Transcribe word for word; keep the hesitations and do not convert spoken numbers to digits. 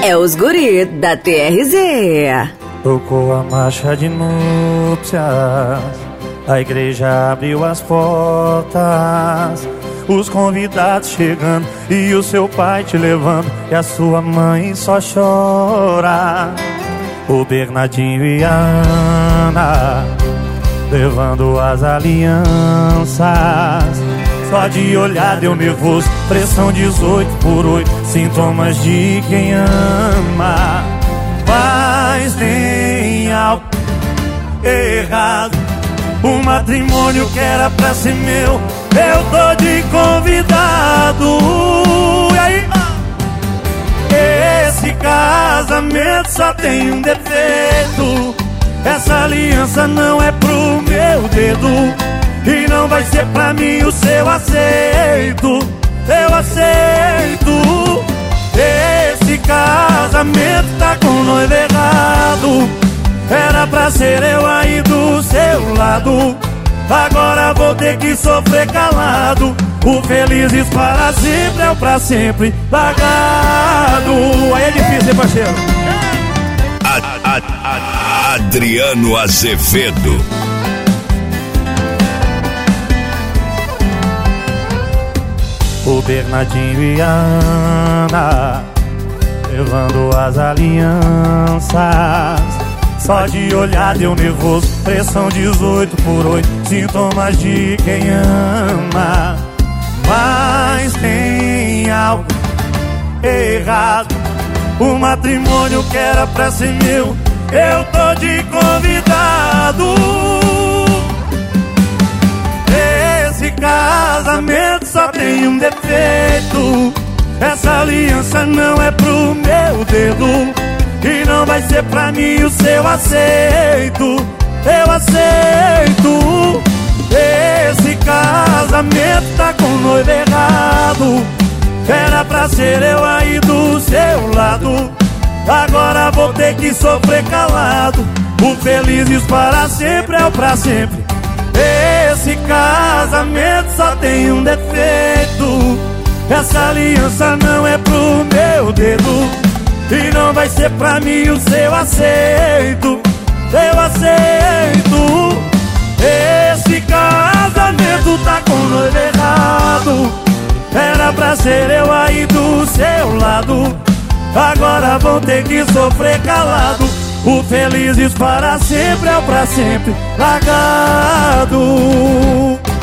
É os guri da T R Z. Tocou a marcha de núpcias, a igreja abriu as portas, os convidados chegando e o seu pai te levando, e a sua mãe só chora. O Bernardinho e a Ana levando as alianças, só de olhar deu nervoso, pressão dezoito por oito, sintomas de quem ama. Mas tem algo errado, o matrimônio que era pra ser meu, eu tô de convidado. E aí? Esse casamento só tem um defeito, essa aliança não é pro meu dedo, e não vai ser pra mim o seu aceito. Eu aceito. Esse casamento tá com o noivo errado, era pra ser eu aí do seu lado, agora vou ter que sofrer calado. O felizes para sempre é o pra sempre largado. Aí é difícil, hein, parceiro? A, a, a, Adriano Azevedo. O Bernardinho e a Ana levando as alianças, só de olhar deu nervoso, pressão dezoito por oito, sintomas de quem ama. Mas tem algo errado, o matrimônio que era pra ser meu, eu tô de convidado. Esse casamento só tem um defeito, essa aliança não é pro meu dedo, e não vai ser pra mim o seu aceito. Eu aceito. Esse casamento tá com o noivo errado, era pra ser eu aí do seu lado, agora vou ter que sofrer calado. O felizes para sempre é o pra sempre. Esse casamento só tem um defeito, essa aliança não é pro meu dedo, e não vai ser pra mim o seu aceito. Eu aceito. Esse casamento tá com o noivo errado, era pra ser eu aí do seu lado, agora vou ter que sofrer calado. O felizes para sempre é o pra sempre largado.